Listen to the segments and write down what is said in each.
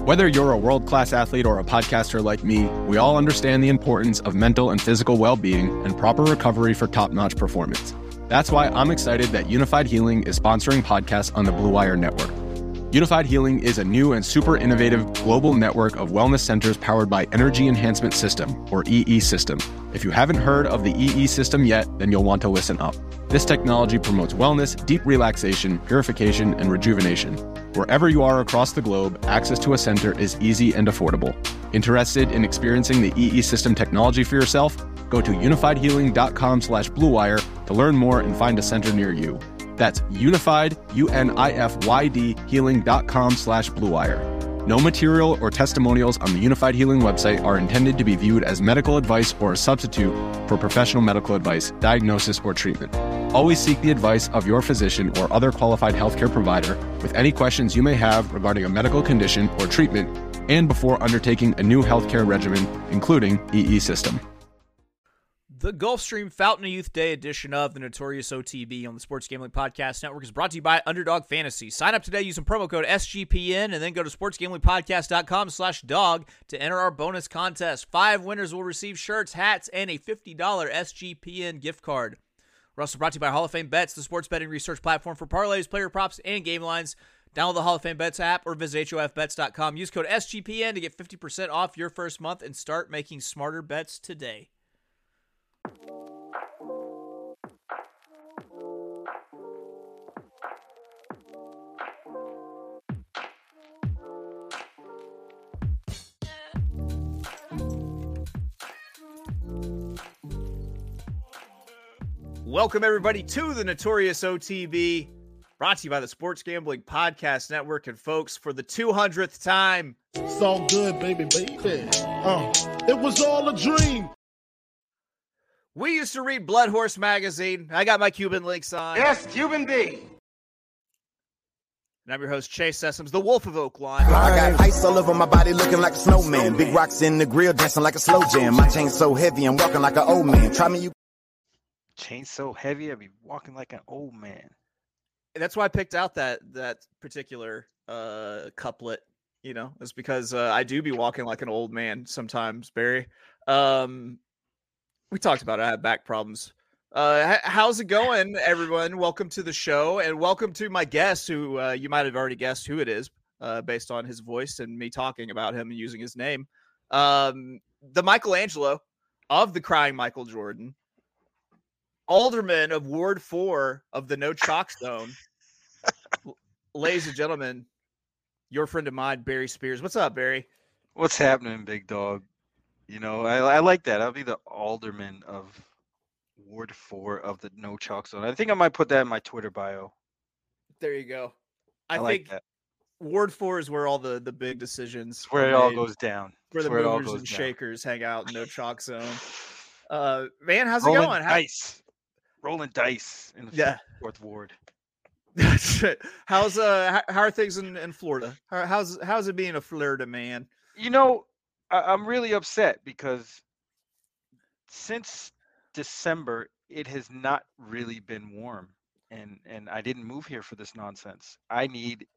Whether you're a world-class athlete or a podcaster like me, we all understand the importance of mental and physical well-being and proper recovery for top-notch performance. That's why I'm excited that Unified Healing is sponsoring podcasts on the Blue Wire Network. Unified Healing is a new and super innovative global network of wellness centers powered by Energy Enhancement System, or EE System. If you haven't heard of the EE System yet, then you'll want to listen up. This technology promotes wellness, deep relaxation, purification, and rejuvenation. Wherever you are across the globe, access to a center is easy and affordable. Interested in experiencing the EE System technology for yourself? Go to unifiedhealing.com/bluewire to learn more and find a center near you. That's unified, UNIFYD, healing.com/bluewire. No material or testimonials on the Unified Healing website are intended to be viewed as medical advice or a substitute for professional medical advice, diagnosis, or treatment. Always seek the advice of your physician or other qualified healthcare provider with any questions you may have regarding a medical condition or treatment and before undertaking a new healthcare regimen, including EE System. The Gulfstream Fountain of Youth Day edition of the Notorious OTB on the Sports Gambling Podcast Network is brought to you by Underdog Fantasy. Sign up today using promo code SGPN and then go to sportsgamblingpodcast.com/dog to enter our bonus contest. 5 winners will receive shirts, hats, and a $50 SGPN gift card. We're also brought to you by Hall of Fame Bets, the sports betting research platform for parlays, player props, and game lines. Download the Hall of Fame Bets app or visit HOFBets.com. Use code SGPN to get 50% off your first month and start making smarter bets today. Welcome, everybody, to the Notorious OTB, brought to you by the Sports Gambling Podcast Network. And, folks, for the 200th time, it's all good, baby. It was all a dream. We used to read Blood Horse magazine. I got my Cuban links on. Yes, Cuban B. And I'm your host, Chase Sessoms, the Wolf of Oakland. I got ice all over my body looking like a snowman. Big rocks in the grill dancing like a slow jam. My chain so heavy I'm walking like an old man. Try me, you. Chain so heavy, I be walking like an old man. That's why I picked out that particular couplet. You know, it's because I do be walking like an old man sometimes, Barry. We talked about it. I have back problems. How's it going, everyone? Welcome to the show, and welcome to my guest, who you might have already guessed who it is based on his voice and me talking about him and using his name. The Michelangelo of the Crying Michael Jordan. Alderman of Ward 4 of the No Chalk Zone. Ladies and gentlemen, your friend of mine, Barry Spears. What's up, Barry? What's happening, big dog? You know, I like that. I'll be the alderman of Ward 4 of the No Chalk Zone. I think I might put that in my Twitter bio. There you go. I like think that. Ward 4 is where all the big decisions. It's where it all goes down. Where the movers and shakers hang out in No Chalk Zone. Man, how's it going? Rolling dice in the fourth ward. How are things in Florida? How's it being a Florida man? You know, I'm really upset because since December it has not really been warm, and I didn't move here for this nonsense. I need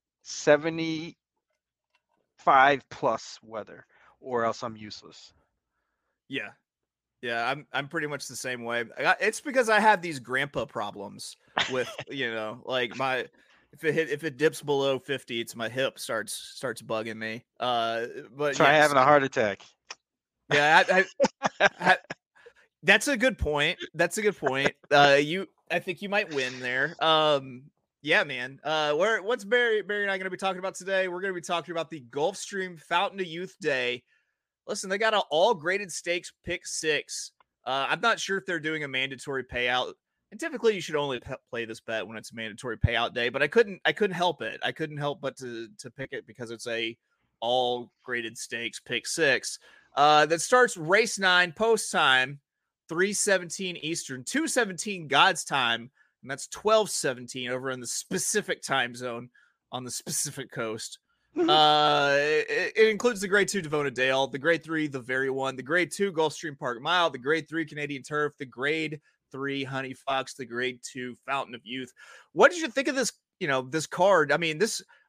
75 plus weather, or else I'm useless. Yeah, I'm pretty much the same way. It's because I have these grandpa problems with, you know, like if it dips below 50, it's my hip starts bugging me. But try having a heart attack. Yeah, that's a good point. I think you might win there. Yeah, man. What's Barry and I going to be talking about today? We're going to be talking about the Gulfstream Fountain of Youth Day. Listen, they got an all-graded stakes pick 6. I'm not sure if they're doing a mandatory payout. And typically, you should only play this bet when it's a mandatory payout day. But I couldn't help it. I couldn't help but to pick it because it's a all-graded stakes pick 6 that starts race 9 post time, 3:17 Eastern, 2:17 God's time, and that's 12:17 over in the specific time zone on the specific coast. It includes the grade 2 Devona Dale, the grade 3 the Very One, the grade 2 Gulfstream Park Mile, the grade 3 Canadian Turf, the grade 3 Honey Fox, the grade 2 Fountain of Youth. What did you think of this? You know, this card. I mean,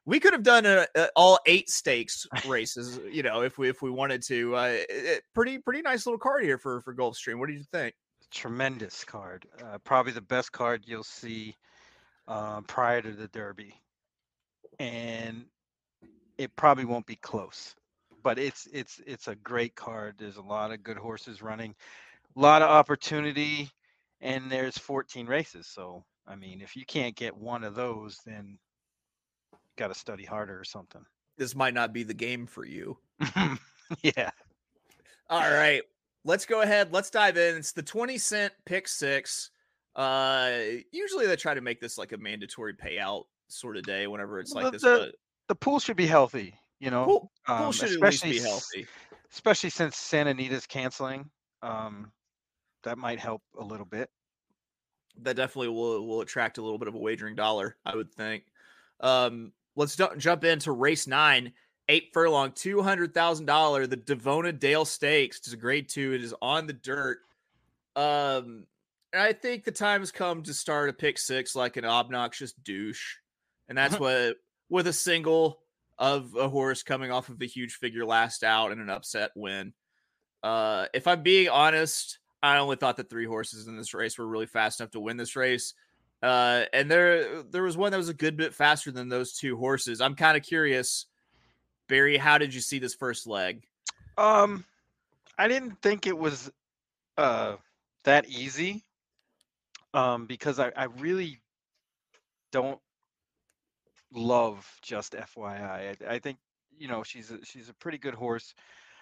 We could have done all 8 stakes races, if we wanted to. Pretty nice little card here for Gulfstream. What do you think? Tremendous card. Probably the best card you'll see prior to the Derby, and it probably won't be close. But it's a great card. There's a lot of good horses running, a lot of opportunity, and there's 14 races. So I mean, if you can't get one of those, then got to study harder or something. This might not be the game for you. Yeah. All right. Let's go ahead. Let's dive in. It's the 20-cent pick 6. Usually they try to make this like a mandatory payout sort of day whenever it's like this. But the pool should be healthy, pool should at least be healthy. Especially since Santa Anita's canceling. That might help a little bit. That definitely will attract a little bit of a wagering dollar, I would think. Let's jump into race 9, 8 furlong, $200,000. The Devona Dale Stakes. It's a grade 2. It is on the dirt. And I think the time has come to start a pick 6 like an obnoxious douche, and that's what with a single of a horse coming off of a huge figure last out and an upset win. If I'm being honest, I only thought that 3 horses in this race were really fast enough to win this race. And there was one that was a good bit faster than those 2 horses. I'm kind of curious, Barry, how did you see this first leg? I didn't think it was that easy. Because I really don't love Just FYI. I think she's a pretty good horse.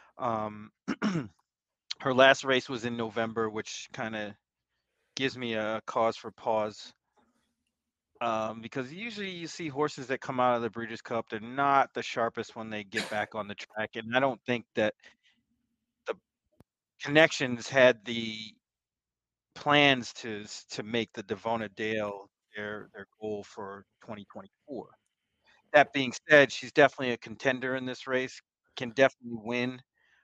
Her last race was in November, which kind of gives me a cause for pause. Because usually you see horses that come out of the Breeders' Cup, they're not the sharpest when they get back on the track, and I don't think that the Connections had the plans to make the Devona Dale their goal for 2024. That being said, she's definitely a contender in this race, can definitely win.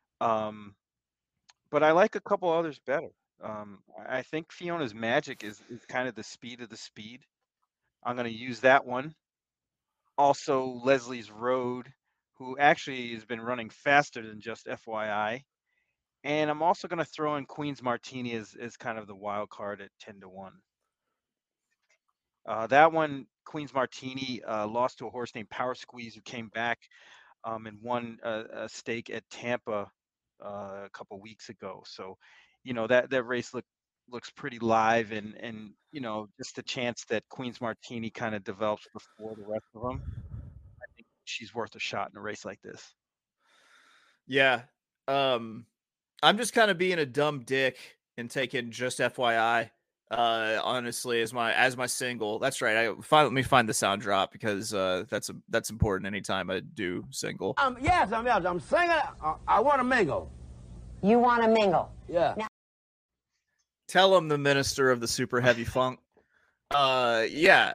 But I like a couple others better. I think Fiona's Magic is kind of the speed of the speed. I'm going to use that one. Also, Leslie's Road, who actually has been running faster than Just FYI. And I'm also going to throw in Queen's Martini as kind of the wild card at 10-1. That one, Queen's Martini, lost to a horse named Power Squeeze, who came back and won a stake at Tampa a couple weeks ago. So, that race looks pretty live, and just a chance that Queen's Martini kind of develops before the rest of them. I think she's worth a shot in a race like this. Yeah. I'm just kind of being a dumb dick and taking Just FYI, honestly, as my single. That's right. Let me find the sound drop, because that's important anytime I do single. Yes, I'm singing. I want to mingle. You want to mingle? Yeah. Now, tell him the minister of the super heavy funk. I'm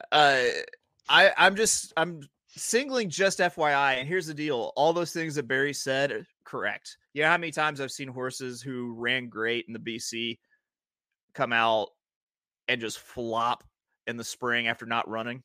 singling Just FYI, and here's the deal. All those things that Barry said are correct. You know how many times I've seen horses who ran great in the BC come out and just flop in the spring after not running?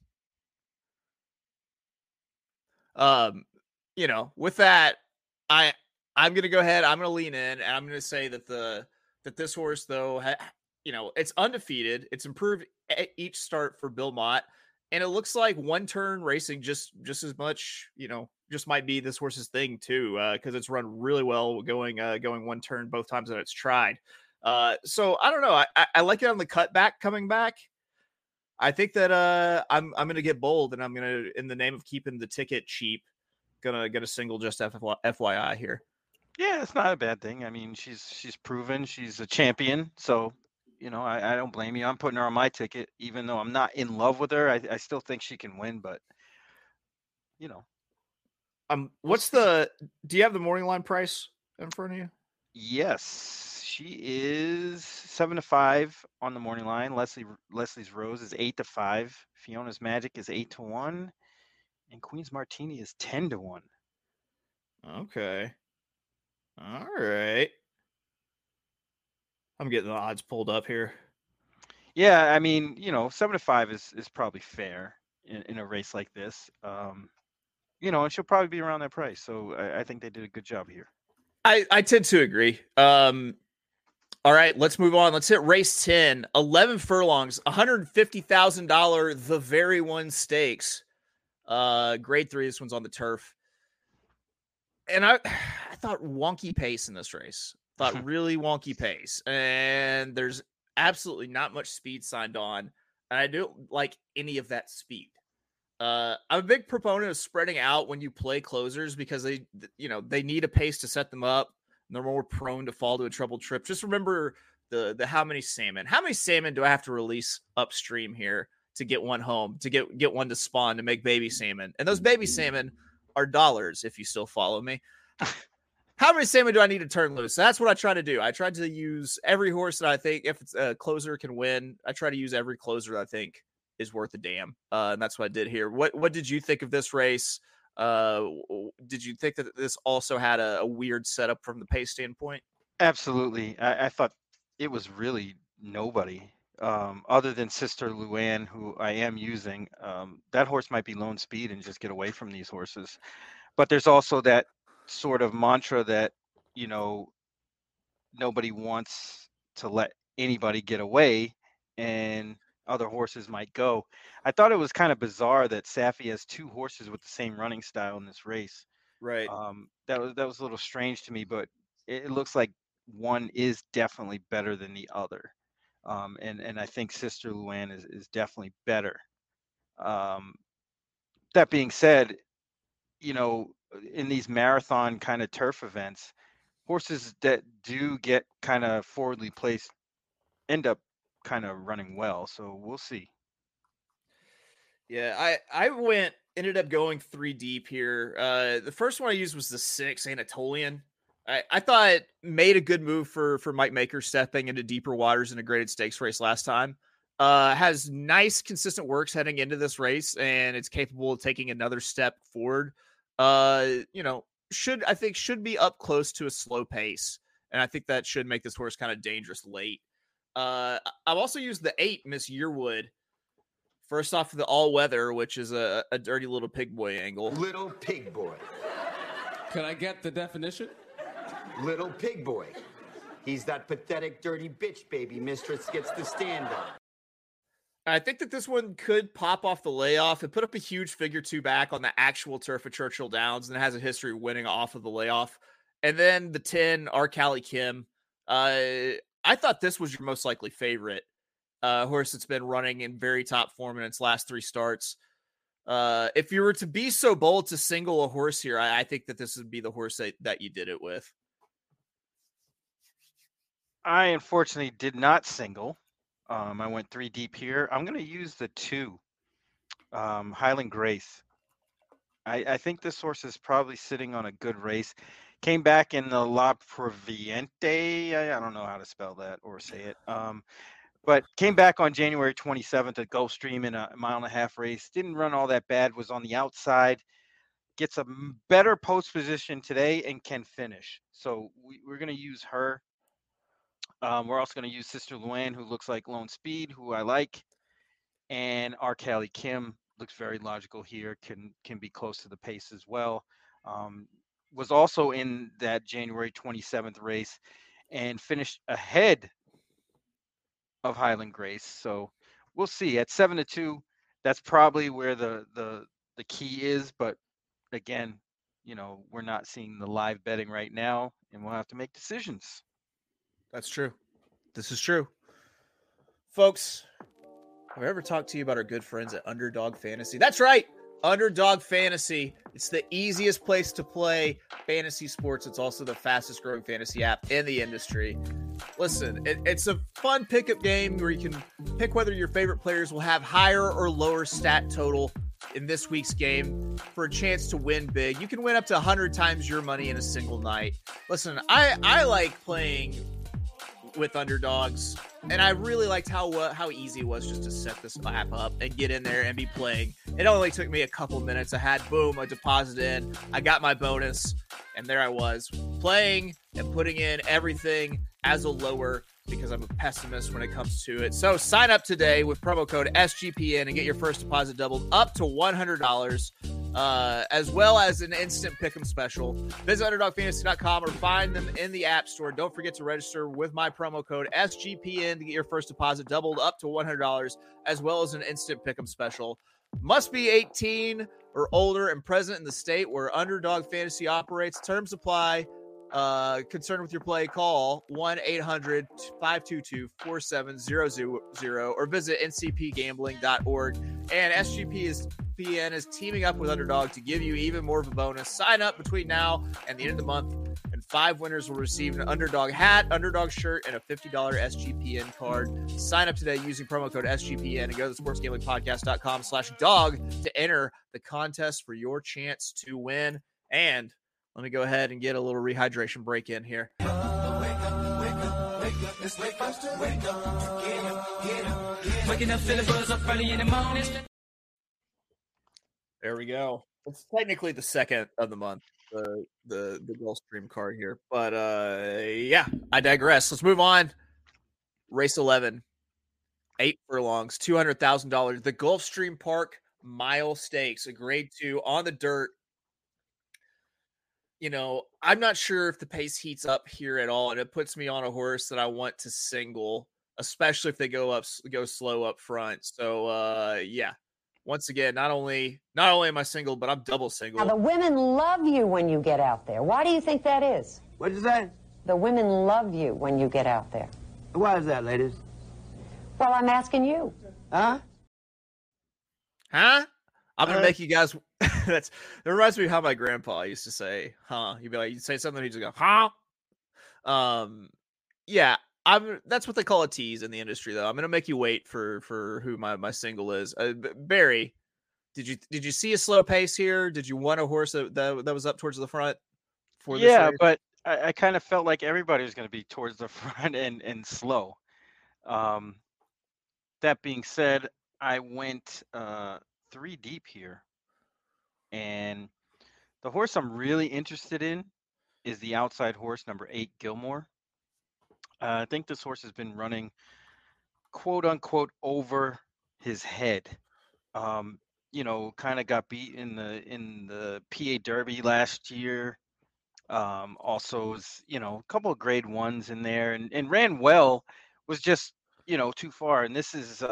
With that, I'm going to go ahead. I'm going to lean in, and I'm going to say that this horse, though, it's undefeated. It's improved each start for Bill Mott, and it looks like one-turn racing just as much, just might be this horse's thing too, because it's run really well going one turn both times that it's tried. So I don't know. I like it on the cutback coming back. I think that I'm going to get bold, and I'm going to, in the name of keeping the ticket cheap, gonna get a single Just FYI here. Yeah, it's not a bad thing. I mean, she's proven she's a champion, so I don't blame you. I'm putting her on my ticket, even though I'm not in love with her. I still think she can win, but do you have the morning line price in front of you? Yes, she is 7-5 on the morning line. Leslie's Rose is 8-5. Fiona's Magic is 8-1, and Queen's Martini is 10-1. Okay. All right. I'm getting the odds pulled up here. Yeah, I mean, 7-5 is probably fair in a race like this. and she'll probably be around that price. So I think they did a good job here. I tend to agree. All right, let's move on. Let's hit race 10, 11 furlongs, $150,000, the very one stakes. Grade 3, this one's on the turf. And I thought wonky pace in this race. Thought really wonky pace. And there's absolutely not much speed signed on. And I don't like any of that speed. I'm a big proponent of spreading out when you play closers because they need a pace to set them up. And they're more prone to fall to a troubled trip. Just remember the how many salmon do I have to release upstream here to get one home, to get one to spawn, to make baby salmon? And those baby salmon are dollars if you still follow me. How many salmon do I need to turn loose? That's what I try to do. I try to use every horse that I think, if it's a closer can win, I try to use every closer that I think is worth a damn. And that's what I did here. What did you think of this race? Did you think that this also had a weird setup from the pace standpoint? Absolutely. I thought it was really nobody other than Sister Luann, who I am using. That horse might be lone speed and just get away from these horses. But there's also that sort of mantra that, nobody wants to let anybody get away, and other horses might go. I thought it was kind of bizarre that Safi has two horses with the same running style in this race. Right. That was a little strange to me, but it looks like one is definitely better than the other. And I think Sister Luann is definitely better. That being said, in these marathon kind of turf events, horses that do get kind of forwardly placed end up kind of running well. So we'll see. Yeah, I ended up going 3 deep here. The first one I used was the 6 Anatolian. I thought made a good move for Mike Maker stepping into deeper waters in a graded stakes race last time. Has nice consistent works heading into this race, and it's capable of taking another step forward. Should be up close to a slow pace, and I think that should make this horse kind of dangerous late. I've also used the 8 Miss Yearwood. First off, the all-weather, which is a dirty little pig boy angle. Little pig boy. Can I get the definition? Little pig boy. He's that pathetic, dirty bitch baby mistress gets to stand on. I think that this one could pop off the layoff. It put up a huge figure 2 back on the actual turf at Churchill Downs, and it has a history of winning off of the layoff. And then the 10, Arcali Kim. I thought this was your most likely favorite. Horse that's been running in very top form in its last 3 starts. If you were to be so bold to single a horse here, I think that this would be the horse that you did it with. I unfortunately did not single. I went 3 deep here. I'm going to use the 2, Highland Grace. I think this horse is probably sitting on a good race. Came back in the La Proviente. I don't know how to spell that or say it. But came back on January 27th at Gulfstream in a 1.5-mile race. Didn't run all that bad. Was on the outside. Gets a better post position today and can finish. So we're going to use her. We're also going to use Sister Luann, who looks like lone speed, who I like. And Arcali Kim looks very logical here. Can be close to the pace as well. Was also in that January 27th race and finished ahead of Highland Grace. So we'll see. At 7-2, that's probably where the key is. But again, we're not seeing the live betting right now, and we'll have to make decisions. That's true. This is true. Folks, have I ever talked to you about our good friends at Underdog Fantasy? That's right. Underdog Fantasy. It's the easiest place to play fantasy sports. It's also the fastest growing fantasy app in the industry. Listen, it's a fun pickup game where you can pick whether your favorite players will have higher or lower stat total in this week's game for a chance to win big. You can win up to 100 times your money in a single night. Listen, I like playing with underdogs, and I really liked how easy it was just to set this app up and get in there and be playing. It only took me a couple minutes. I had a deposit in, I got my bonus, and there I was playing and putting in everything as a lower because I'm a pessimist when it comes to it. So sign up today with promo code SGPN and get your first deposit doubled up to $100. as well as an instant pick'em special. Visit UnderdogFantasy.com or find them in the App Store. Don't forget to register with my promo code SGPN to get your first deposit doubled up to $100, as well as an instant pick'em special. Must be 18 or older and present in the state where Underdog Fantasy operates. Terms apply. Concerned with your play, call 1-800-522-4700 or visit ncpgambling.org. And SGPN is teaming up with Underdog to give you even more of a bonus. Sign up between now and the end of the month, and 5 winners will receive an Underdog hat, Underdog shirt, and a $50 SGPN card. Sign up today using promo code SGPN and go to sportsgamblingpodcast.com/dog to enter the contest for your chance to win. And let me go ahead and get a little rehydration break in here. There we go. It's technically the second of the month, the Gulfstream card here. But yeah, I digress. Let's move on. Race 11, 8 furlongs, $200,000. The Gulfstream Park Mile Stakes, a grade 2 on the dirt. You know, I'm not sure if the pace heats up here at all, and it puts me on a horse that I want to single, especially if they go slow up front. So, yeah. Once again, not only am I single, but I'm double single. Now, the women love you when you get out there. Why do you think that is? What'd you say? The women love you when you get out there. Why is that, ladies? Well, I'm asking you. Huh? I'm gonna make you guys. That reminds me of how my grandpa used to say, "Huh?" He'd be like, you'd say something, he'd just go, "Huh?" Yeah. That's what they call a tease in the industry, though. I'm gonna make you wait for who my single is. Barry, did you see a slow pace here? Did you want a horse that was up towards the front? For this race? But I kind of felt like everybody was going to be towards the front and slow. That being said, I went 3 deep here, and the horse I'm really interested in is the outside horse, number 8, Gilmore. I think this horse has been running, quote unquote, over his head. Kind of got beat in the PA Derby last year. Also, a couple of grade 1s in there, and ran well. Was just too far. And this is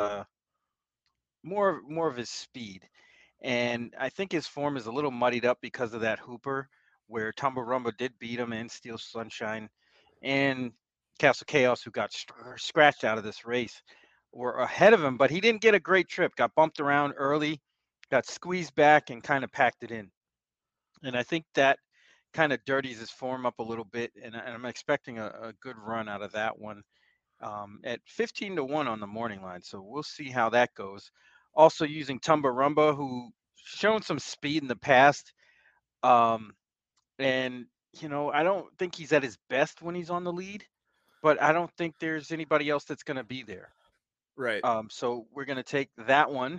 more of his speed. And I think his form is a little muddied up because of that Hooper, where Tumbarumba did beat him, and Steel Sunshine and Castle Chaos, who got scratched out of this race, were ahead of him, but he didn't get a great trip. Got bumped around early, got squeezed back, and kind of packed it in. And I think that kind of dirties his form up a little bit, and I'm expecting a good run out of that one at 15-1 on the morning line. So we'll see how that goes. Also using Tumbarumba, who shown some speed in the past, and I don't think he's at his best when he's on the lead, but I don't think there's anybody else that's going to be there. Right. So we're going to take that one.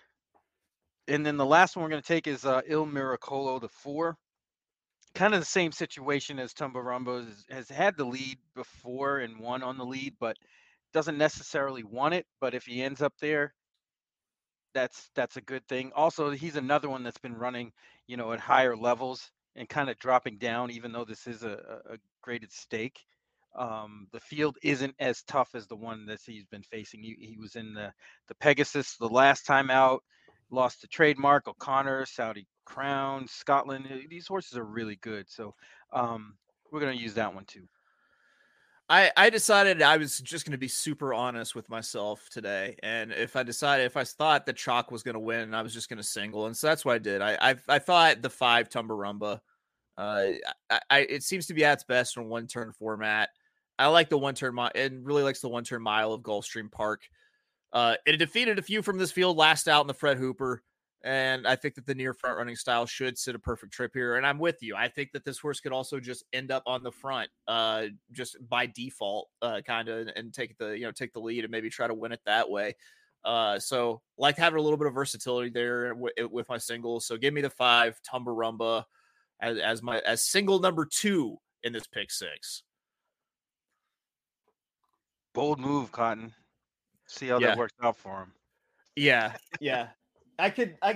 And then the last one we're going to take is Il Miracolo, the 4. Kind of the same situation as Tumbarumba, has had the lead before and won on the lead, but doesn't necessarily want it. But if he ends up there, that's a good thing. Also, he's another one that's been running, at higher levels and kind of dropping down, even though this is a graded stake. The field isn't as tough as the one that he's been facing. He was in the Pegasus the last time out, lost to Trademark, O'Connor, Saudi Crown, Scotland. These horses are really good. So we're going to use that one too. I decided I was just going to be super honest with myself today. And if I thought that Chalk was going to win, I was just going to single. And so that's what I did. I thought the 5 Tumbarumba, it seems to be at its best in a 1-turn format. I like the 1-turn mile, and really likes the 1-turn mile of Gulfstream Park. It defeated a few from this field last out in the Fred Hooper. And I think that the near front running style should sit a perfect trip here. And I'm with you. I think that this horse could also just end up on the front, just by default, kind of, and take the lead and maybe try to win it that way. So like having a little bit of versatility there with my singles. So give me the 5 Tumbarumba as single number 2 in this pick 6. Bold move, Cotton. See how that works out for him. Yeah. I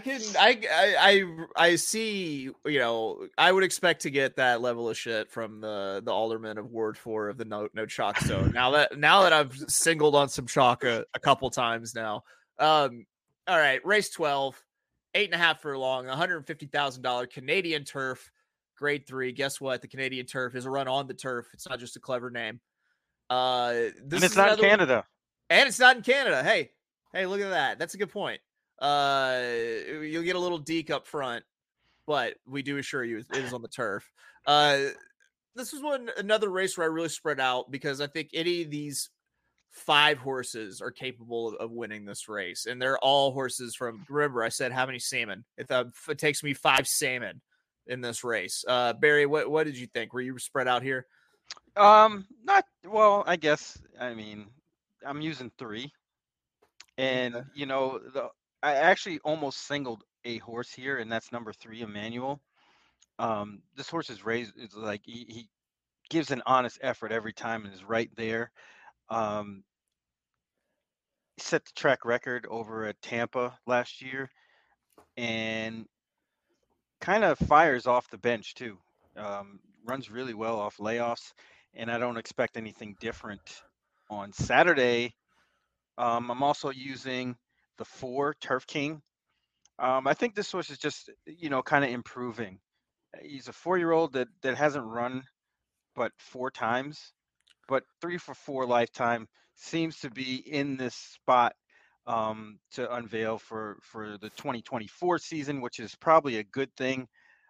see, I would expect to get that level of shit from the alderman of Ward 4 of the no chalk zone. Now that I've singled on some chalk a couple times now. All right, race 12, 8.5 furlong, $150,000 Canadian turf, grade 3. Guess what? The Canadian turf is a run on the turf. It's not just a clever name. And it's not in Canada. And it's not in Canada. Hey, look at that. That's a good point. You'll get a little deke up front, but we do assure you it is on the turf. This is another race where I really spread out because I think any of these 5 horses are capable of winning this race, and they're all horses from. Remember, I said how many salmon? It takes me 5 salmon in this race. Barry, what did you think? Were you spread out here? Not well. I guess. I mean, I'm using 3, and I actually almost singled a horse here, and that's number 3, Emmanuel. This horse is raised. It's like he gives an honest effort every time and is right there. He set the track record over at Tampa last year, and kind of fires off the bench too. Runs really well off layoffs, and I don't expect anything different on Saturday. I'm also using the 4 Turf King. I think this horse is just, kind of improving. He's a 4-year-old that hasn't run but 4 times, but 3 for 4 lifetime seems to be in this spot to unveil for the 2024 season, which is probably a good thing.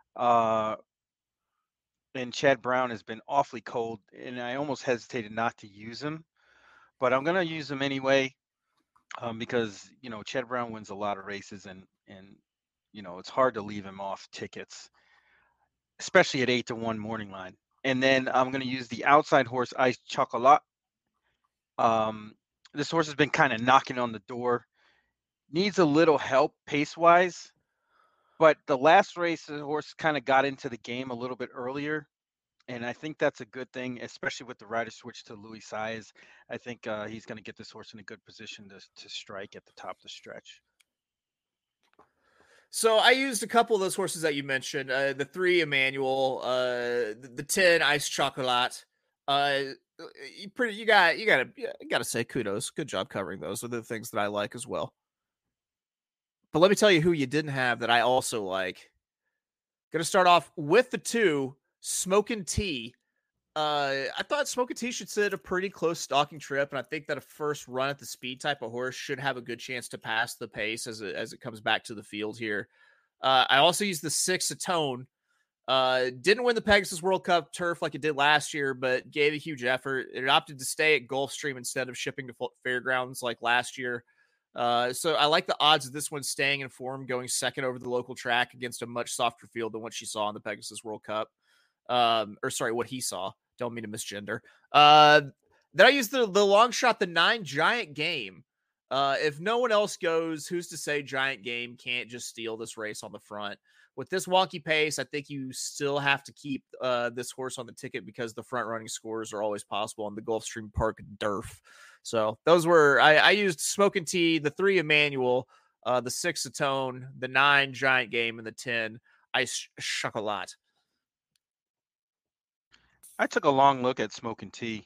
And Chad Brown has been awfully cold, and I almost hesitated not to use him, but I'm going to use him anyway. Because Chad Brown wins a lot of races, and it's hard to leave him off tickets, especially at 8-1 morning line. And then I'm going to use the outside horse Ice Chocolat. This horse has been kind of knocking on the door, needs a little help pace wise, but the last race the horse kind of got into the game a little bit earlier. And I think that's a good thing, especially with the rider switch to Louis Saez. I think he's going to get this horse in a good position to strike at the top of the stretch. So I used a couple of those horses that you mentioned. The 3 Emmanuel, the 10 Ice Chocolat. You gotta say kudos. Good job covering those. Those are the things that I like as well. But let me tell you who you didn't have that I also like. Going to start off with the 2. Smokin' Tea. I thought Smokin' Tea should sit a pretty close stalking trip, and I think that a first run at the speed type of horse should have a good chance to pass the pace as it comes back to the field here. I also used the 6 Atone. Didn't win the Pegasus World Cup turf like it did last year, but gave a huge effort. It opted to stay at Gulfstream instead of shipping to Fairgrounds like last year. So I like the odds of this one staying in form, going second over the local track against a much softer field than what she saw in the Pegasus World Cup. What he saw. Don't mean to misgender. Then I used the long shot, the 9 Giant Game. If no one else goes, who's to say Giant Game can't just steal this race on the front? With this wonky pace, I think you still have to keep this horse on the ticket because the front running scores are always possible on the Gulfstream Park Durf. So those were, I used Smokin' Tea, the 3 Emmanuel, the 6 Atone, the 9 Giant Game, and the 10 Ice Chocolat. I took a long look at Smokin' Tea.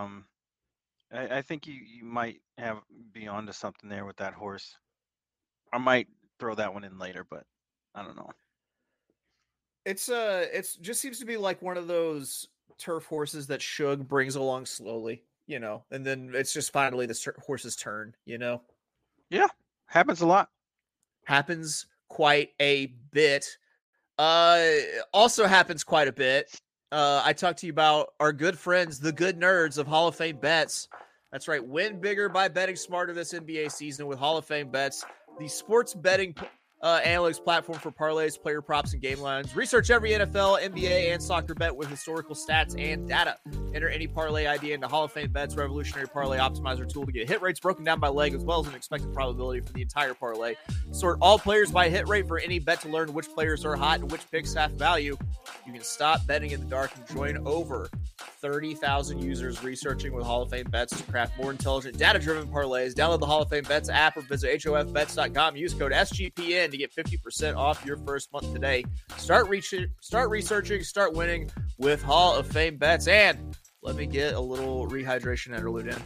I think you might be onto something there with that horse. I might throw that one in later, but I don't know. It's just seems to be like one of those turf horses that Shug brings along slowly, and then it's just finally the horse's turn, Yeah, happens a lot. Happens quite a bit. Also happens quite a bit. I talked to you about our good friends, the good nerds of Hall of Fame Bets. That's right. Win bigger by betting smarter this NBA season with Hall of Fame Bets, the sports betting analytics platform for parlays, player props, and game lines. Research every NFL, NBA, and soccer bet with historical stats and data. Enter any parlay idea into Hall of Fame Bets revolutionary parlay optimizer tool to get hit rates broken down by leg as well as an expected probability for the entire parlay. Sort all players by hit rate for any bet to learn which players are hot and which picks have value. You can stop betting in the dark and join over 30,000 users researching with Hall of Fame bets to craft more intelligent, data-driven parlays. Download the Hall of Fame Bets app or visit hofbets.com. Use code SGPN to get 50% off your first month today. Start researching, start winning with Hall of Fame Bets. And let me get a little rehydration interlude in.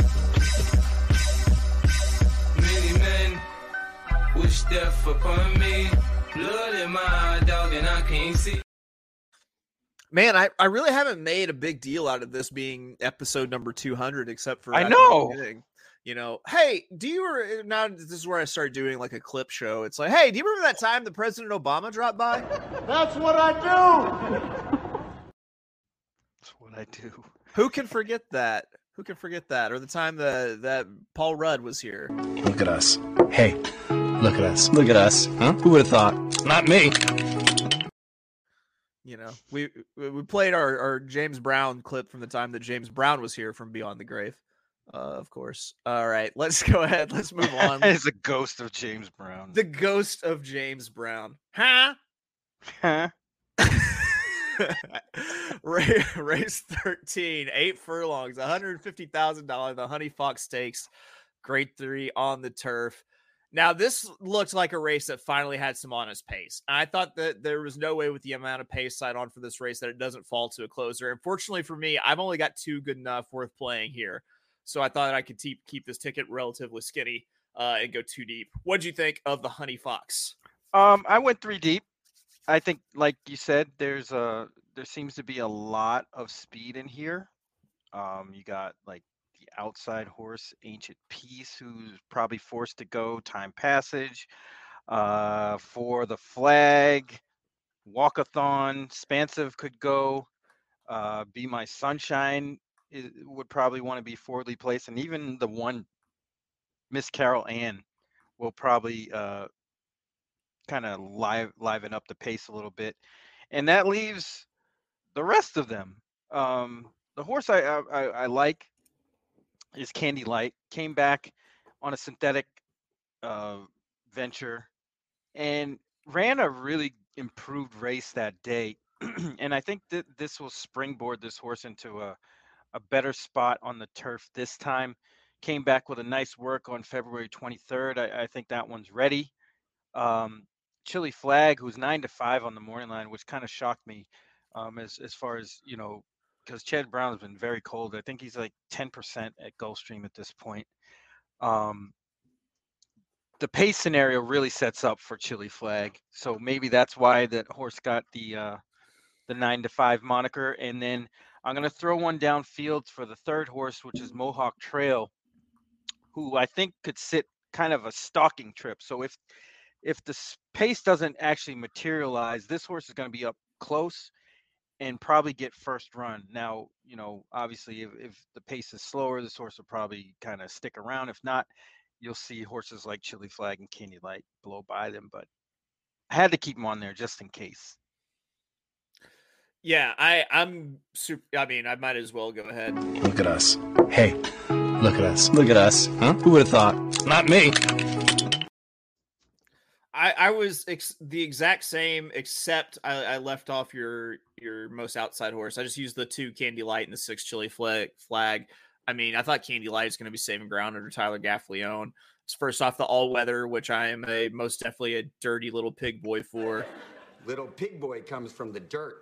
Many men wish death upon me. Blood in my dog and I can't see. Man, I really haven't made a big deal out of this being episode number 200, except for I know. You know, hey, do you now? This is where I start doing like a clip show. It's like, hey, do you remember that time the President Obama dropped by? That's what I do. That's what I do. Who can forget that? Who can forget that? Or the time that Paul Rudd was here. Look at us. Hey, look at us. Look at us. Huh? Who would have thought? Not me. You know, we played our James Brown clip from the time that James Brown was here from Beyond the Grave, of course. All right, let's go ahead. Let's move on. It's the ghost of James Brown. The ghost of James Brown. Huh? Race 13, 8 furlongs, $150,000, the Honey Fox Stakes, grade 3 on the turf. Now, this looked like a race that finally had some honest pace. I thought that there was no way with the amount of pace side on for this race that it doesn't fall to a closer. Unfortunately for me, I've only got 2 good enough worth playing here. So I thought I could keep this ticket relatively skinny and go 2 deep. What'd you think of the Honey Fox? I went 3 deep. I think, like you said, there seems to be a lot of speed in here. You got like the outside horse, Ancient Peace, who's probably forced to go. Time Passage, For the Flag, Walkathon, Spansive could go. Be My Sunshine would probably want to be forwardly placed, and even the one Miss Carol Ann will probably kind of liven up the pace a little bit, and that leaves the rest of them. The horse I like is Candy Light. Came back on a synthetic venture and ran a really improved race that day. And I think that this will springboard this horse into a better spot on the turf this time. Came back with a nice work on February 23rd. I think that one's ready. Chili Flag, who's 9-5 on the morning line, which kind of shocked me as far as, you know, because Chad Brown has been very cold. I think he's like 10% at Gulfstream at this point. The pace scenario really sets up for Chili Flag. So maybe that's why that horse got the 9-5 moniker. And then I'm going to throw one downfield for the third horse, which is Mohawk Trail, who I think could sit kind of a stalking trip. So if the pace doesn't actually materialize, this horse is going to be up close and probably get first run. Now, you know, obviously if the pace is slower, this horse will probably kind of stick around. If not, you'll see horses like Chili Flag and Candy Light blow by them, but I had to keep them on there just in case. Yeah, I'm super. I mean, I might as well go ahead. Look at us. Hey, look at us. Look at us. Huh? Who would have thought? Not me. I was the exact same, except I left off your most outside horse. I just used the 2 Candy Light and the 6 Chili Flag. I mean, I thought Candy Light is going to be saving ground under Tyler Gaffleone. It's first off the all weather, which I am most definitely a dirty little pig boy for. Little pig boy comes from the dirt.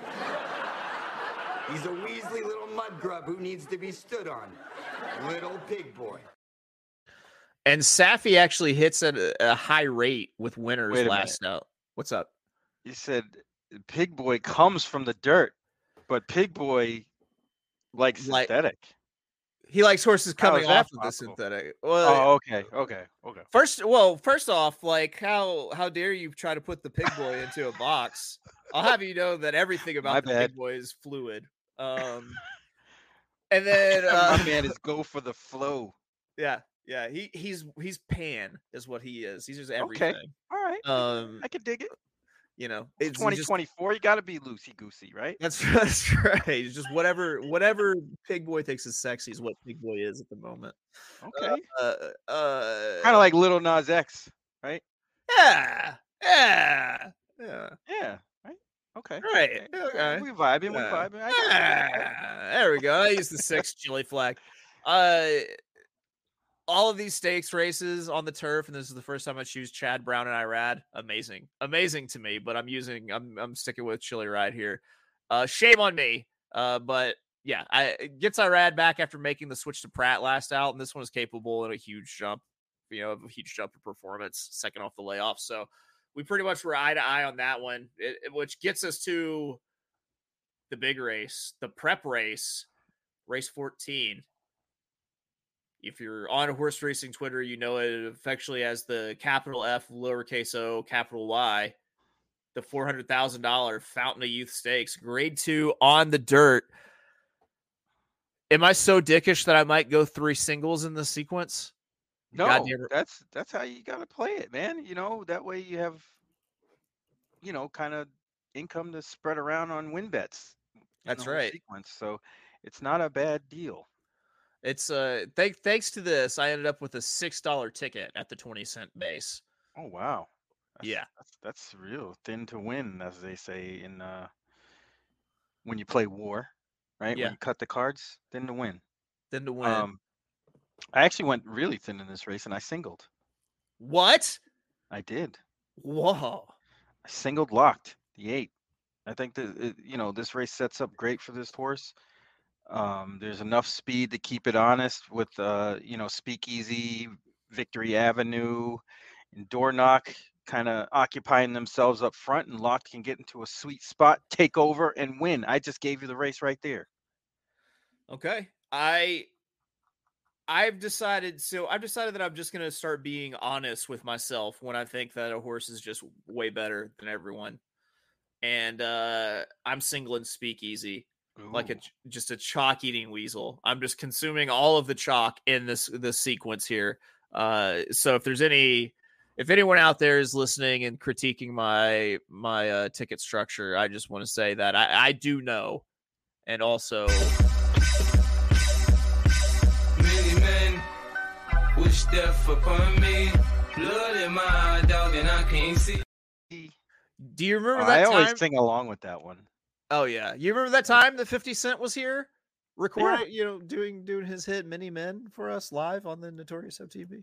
He's a Weasley little mud grub who needs to be stood on. Little pig boy. And Safi actually hits at a high rate with winners last out. What's up? You said Pig Boy comes from the dirt, but Pig Boy likes synthetic. He likes horses coming off of the synthetic. Well, okay. First off, like how dare you try to put the Pig Boy into a box? I'll have you know that everything about the Pig Boy is fluid. And then my man is go for the flow. Yeah, he's pan is what he is. He's just everything. Okay, all right. I can dig it. You know, it's 2024. You got to be loosey goosey, right? That's right. It's just whatever Pig Boy thinks is sexy is what Pig Boy is at the moment. Okay. Kind of like Little Nas X, right? Yeah. Right. Okay. Right. Okay. We vibing. We Yeah. vibing. I got you. There we go. I use the 6 chili flag. All of these stakes races on the turf, and this is the first time I choose Chad Brown and Irad. Amazing to me. But I'm sticking with Chili Ride here. Shame on me. But yeah, gets Irad back after making the switch to Pratt last out, and this one is capable in a huge jump. Of a huge jump in performance, second off the layoff. So we pretty much were eye to eye on that one, which gets us to the big race, the prep race, race 14. If you're on horse racing Twitter, you know it affectionately as the capital F, lowercase o, capital Y, the $400,000 Fountain of Youth Stakes, grade 2 on the dirt. Am I so dickish that I might go 3 singles in the sequence? No, that's how you got to play it, man. That way you have, kind of income to spread around on win bets. That's right. Sequence. So it's not a bad deal. It's thanks to this, I ended up with a $6 ticket at the 20-cent base. Oh wow! Yeah, that's real thin to win, as they say in when you play war, right? Yeah. When you cut the cards, thin to win. Thin to win. I actually went really thin in this race, and I singled. What? I did. Whoa! I singled locked the 8. I think that this race sets up great for this horse. There's enough speed to keep it honest with Speakeasy, Victory Avenue, and Door Knock kind of occupying themselves up front, and Locked can get into a sweet spot, take over, and win. I just gave you the race right there. Okay. I've decided that I'm just going to start being honest with myself when I think that a horse is just way better than everyone. And I'm singling Speakeasy. Ooh. Like just a chalk eating weasel. I'm just consuming all of the chalk in this sequence here. So if anyone out there is listening and critiquing my ticket structure, I just want to say that I do know. And also, many men wish death upon me. Blood in my dog and I can't see. Do you remember that time? I always sing along with that one. Oh yeah, you remember that time that 50 Cent was here, recording, doing his hit "Many Men" for us live on the Notorious MTV.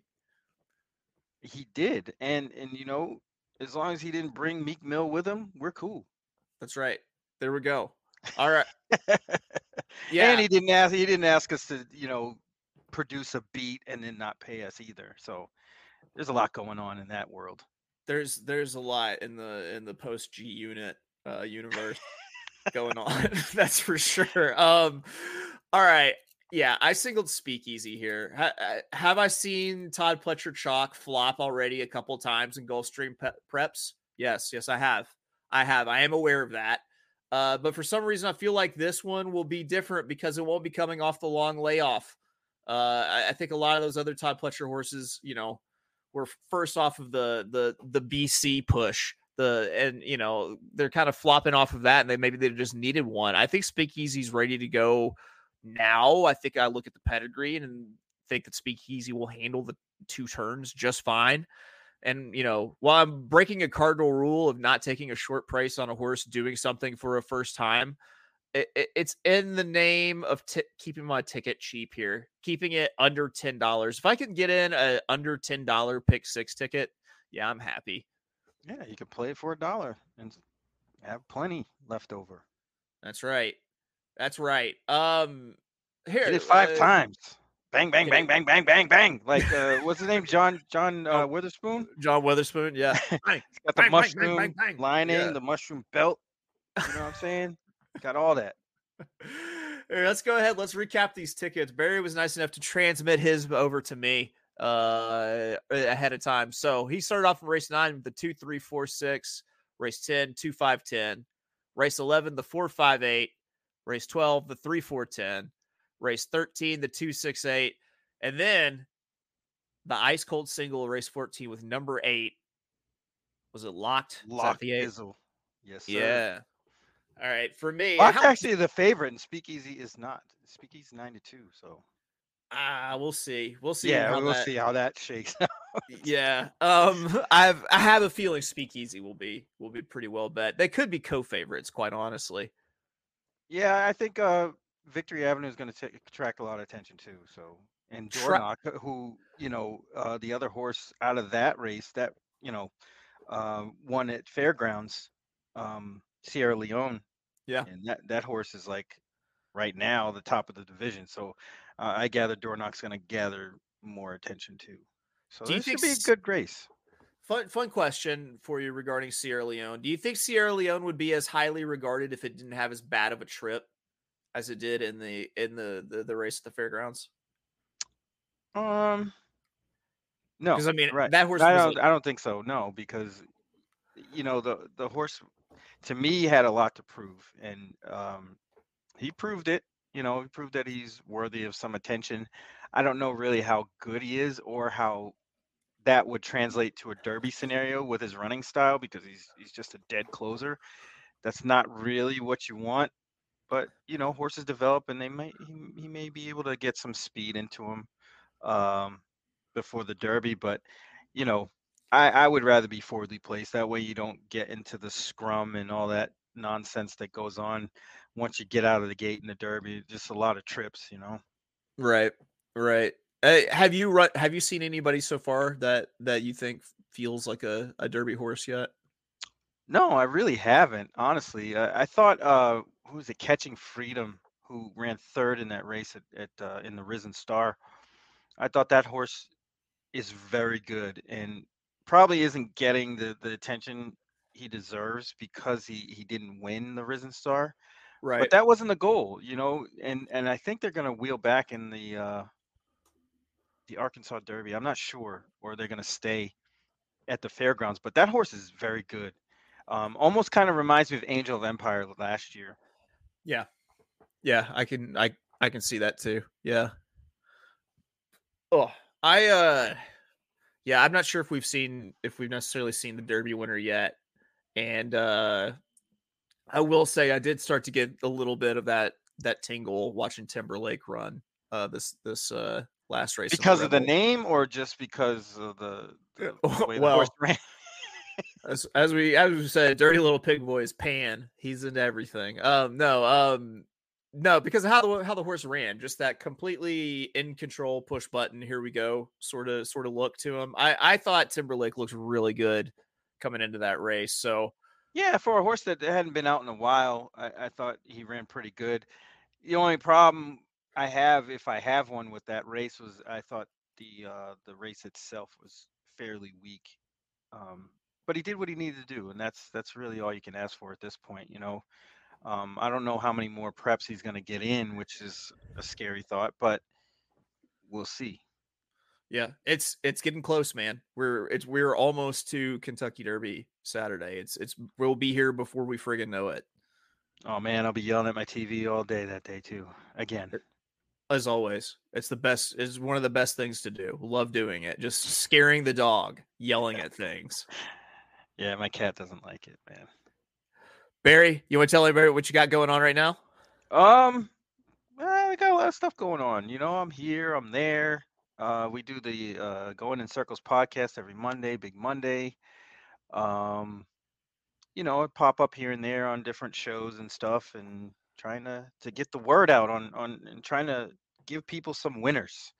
He did, and as long as he didn't bring Meek Mill with him, we're cool. That's right. There we go. All right. Yeah, and he didn't ask us to produce a beat and then not pay us either. So there's a lot going on in that world. There's a lot in the post G Unit universe. Going on. That's for sure. All right. Yeah, I singled Speakeasy here. Have I seen Todd Pletcher chalk flop already a couple times in Gulfstream preps? Yes, I have. I am aware of that. But for some reason, I feel like this one will be different because it won't be coming off the long layoff. I think a lot of those other Todd Pletcher horses, were first off of the BC push. They're kind of flopping off of that, and maybe they just needed one. I think Speakeasy's ready to go now. I think I look at the pedigree and think that Speakeasy will handle the 2 turns just fine. And, while I'm breaking a cardinal rule of not taking a short price on a horse doing something for a first time, it's in the name of keeping my ticket cheap here, keeping it under $10. If I can get in a under $10 pick 6 ticket, yeah, I'm happy. Yeah, you could play it for $1 and have plenty left over. That's right. Here, did it 5 times. Bang, bang, bang, bang, bang, bang, bang. Like what's his name? John Witherspoon. John Witherspoon. Yeah. He's got the mushroom lining, the mushroom belt. You know what I'm saying? Got all that. Here, let's go ahead. Let's recap these tickets. Barry was nice enough to transmit his over to me ahead of time. So he started off in race 9 with the 2, 3, 4, 6, race 10, 2, 5, 10, race 11, the 4, 5, 8, race 12, the 3, 4, 10, race 13, the 2, 6, 8, and then the ice cold single race 14 with number 8. Was it Locked? Locked the 8? Yes, sir. Yeah. All right. For me, Locked actually the favorite, and Speakeasy is not. Speakeasy 9-2, so. We'll see. Yeah, we'll see how that shakes out. Yeah. I have a feeling Speakeasy will be pretty well bet. They could be co-favorites, quite honestly. Yeah, I think Victory Avenue is going to attract a lot of attention too. So, and Dornoch, who the other horse out of that race that won at Fairgrounds, Sierra Leone. Yeah, and that horse is like right now the top of the division. So I gather Dornoch's going to gather more attention too. So this should be a good race. Fun question for you regarding Sierra Leone. Do you think Sierra Leone would be as highly regarded if it didn't have as bad of a trip as it did in the race at the Fairgrounds? No, because I mean right. that horse. I don't think so. No, because the horse to me had a lot to prove, and he proved it. He proved that he's worthy of some attention. I don't know really how good he is or how that would translate to a Derby scenario with his running style, because he's just a dead closer. That's not really what you want. But horses develop, and he may be able to get some speed into him before the Derby. But I would rather be forwardly placed. That way you don't get into the scrum and all that nonsense that goes on once you get out of the gate in the Derby. Just a lot of trips, Right. Have you seen anybody so far that you think feels like a Derby horse yet? No, I really haven't, honestly. I thought who was it, Catching Freedom, who ran third in that race at in the Risen Star. I thought that horse is very good and probably isn't getting the attention he deserves because he didn't win the Risen Star. Right. But that wasn't the goal, and I think they're going to wheel back in the Arkansas Derby. I'm not sure, or they're going to stay at the Fairgrounds. But that horse is very good. Almost kind of reminds me of Angel of Empire last year. Yeah, I can see that too. Yeah. Oh, yeah, I'm not sure if we've necessarily seen the Derby winner yet, and I will say I did start to get a little bit of that tingle watching Timberlake run this last race because of the name, or just because of the way the horse ran. As we said, Dirty Little Pig Boy is Pan. He's into everything. No, because of how the horse ran, just that completely in control, push button, here we go, sort of look to him. I thought Timberlake looked really good coming into that race. So yeah, for a horse that hadn't been out in a while, I thought he ran pretty good. The only problem I have, if I have one with that race, was I thought the race itself was fairly weak. But he did what he needed to do, and that's really all you can ask for at this point. I don't know how many more preps he's going to get in, which is a scary thought, but we'll see. Yeah, it's getting close, man. We're almost to Kentucky Derby Saturday. We'll be here before we friggin' know it. Oh man, I'll be yelling at my TV all day that day too. Again. As always, it's the best. It's one of the best things to do. Love doing it. Just scaring the dog, yelling at things. Yeah, my cat doesn't like it, man. Barry, you want to tell everybody what you got going on right now? We got a lot of stuff going on. I'm here, I'm there. We do the Going in Circles podcast every Monday, Big Monday. I pop up here and there on different shows and stuff, and trying to get the word out on and trying to give people some winners.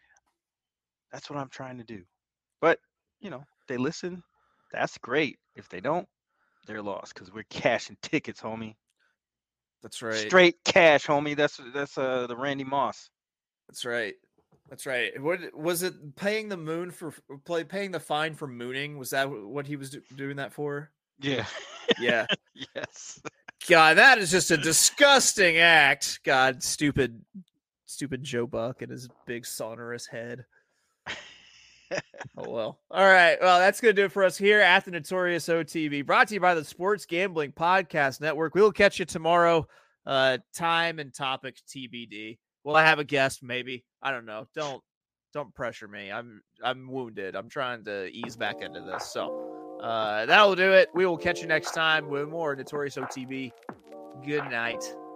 That's what I'm trying to do. But, if they listen, that's great. If they don't, they're lost, because we're cashing tickets, homie. That's right. Straight cash, homie. That's the Randy Moss. That's right. What was it? Paying the fine for mooning? Was that what he was doing that for? Yeah. Yeah. Yes. God, that is just a disgusting act. God, stupid Joe Buck and his big sonorous head. Oh, well. All right. Well, that's going to do it for us here at the Notorious OTB, brought to you by the Sports Gambling Podcast Network. We'll catch you tomorrow. Time and topic TBD. Will I have a guest? Maybe. I don't know. Don't pressure me. I'm wounded. I'm trying to ease back into this. So that'll do it. We will catch you next time with more Notorious OTB. Good night.